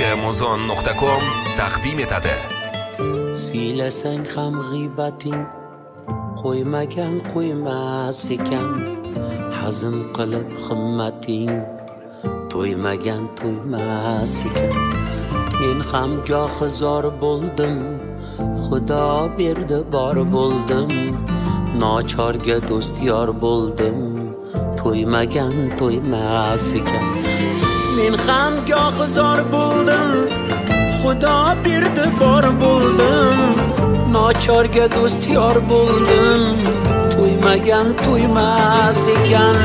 amazon.com taqdim etadi. Siylasang ham g'iybating qo'ymagan qo'ymas ekan, hazm qilib himmating to'ymagan to'ymas ekan. Men ham gohi zor bo'ldim, Xudo berdi bor bo'ldim, nochorga do'st yor bo'ldim, to'ymagan to'ymas ekan. Men ham gohi zor bo'ldim, Xudo berdi bor bo'ldim, nochorga do'st yor bo'ldim, to'ymagan to'ymas ekan.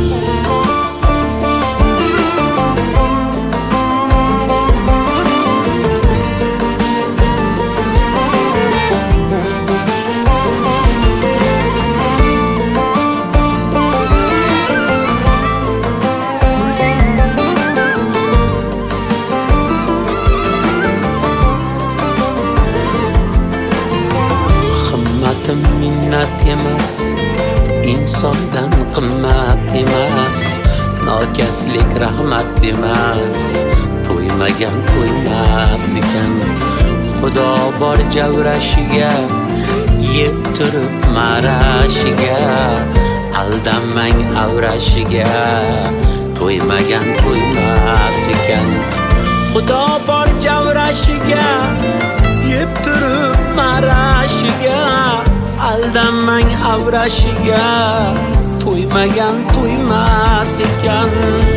Minnat emas, insondan qimmat emas, nokaslik rahmat demas, to'ymagan to'ymas ekan. Xudo bor javrashiga, yeb turib marashiga, aldanmang avrashiga, to'ymagan to'ymas ekan. Xudo bor javrashiga, yeb turib marashiga, aldanmang avrashiga, to'ymagan to'ymas ekan.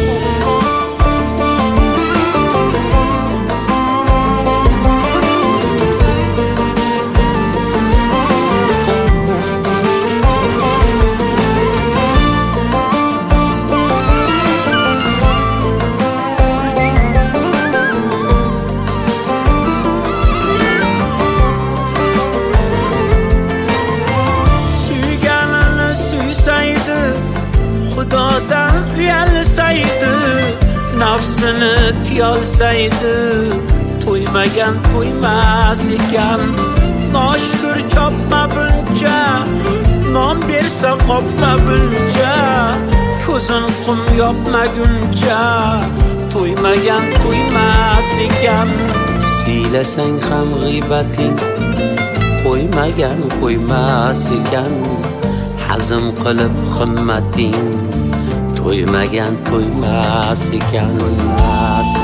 Xudodan uyalsaydi, nafsini tiyolsaydi, to'ymagan to'ymas ekan. Noshkur chopma buncha, non bersa qopma buncha, ko'zin qum yopmaguncha, to'ymagan to'ymas ekan. Siylasang ham g'iybating qo'ymagan qo'ymas ekan, hazm qilib himmating to'ymagan to'ymas ekan.